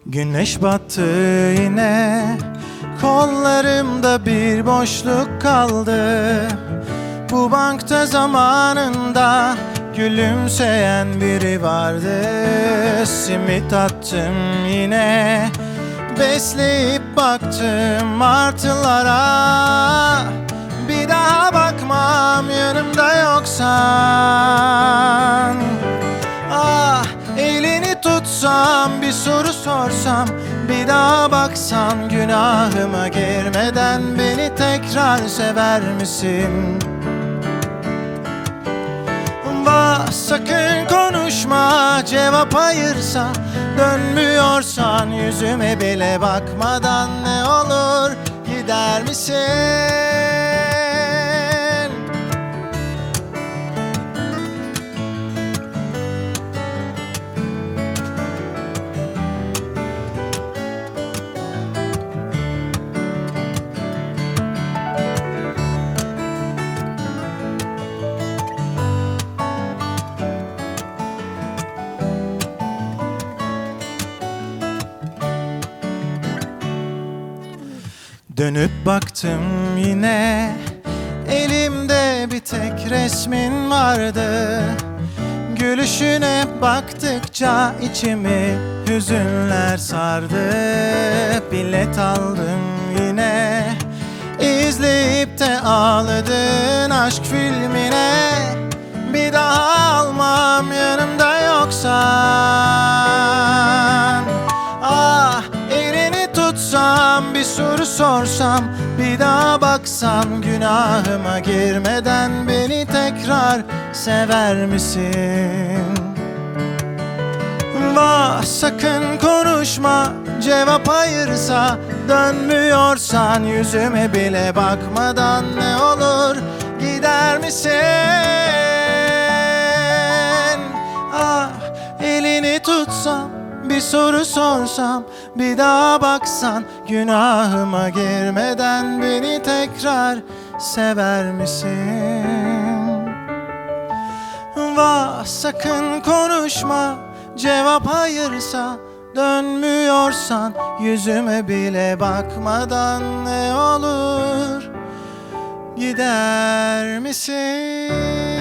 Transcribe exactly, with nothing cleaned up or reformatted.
Güneş battı yine, kollarımda bir boşluk kaldı. Bu bankta zamanında gülümseyen biri vardı. Simit attım yine, besleyip baktım martılara. Bir daha bakmam yanımda yoksan. Ah, elini tutsam, bir soru sorsam, bir daha baksan, günahıma girmeden beni tekrar sever misin? Vah, sakın konuşma, cevap hayırsa, dönmüyorsan yüzüme bile bakmadan ne olur gider misin? Dönüp baktım yine, elimde bir tek resmin vardı. Gülüşüne baktıkça içimi hüzünler sardı. Bilet aldım yine, izleyip de ağladın aşk filmine. Bir daha almam yanımda yoksan. Ah, elini tutsam, bir soru sorsam, bir daha baksam, günahıma girmeden beni tekrar sever misin? Vah, sakın konuşma, cevap hayırsa, dönmüyorsan yüzüme bile bakmadan ne olur gider misin? Ah, elini tutsam, bir soru sorsam, bir daha baksan, günahıma girmeden beni tekrar sever misin? Vah, sakın konuşma, cevap hayırsa, dönmüyorsan yüzüme bile bakmadan ne olur gider misin?